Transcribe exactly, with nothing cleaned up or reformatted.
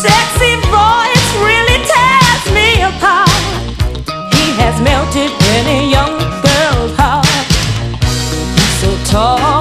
sexy voice really tears me apart. He has melted any young girl's heart. He's so tall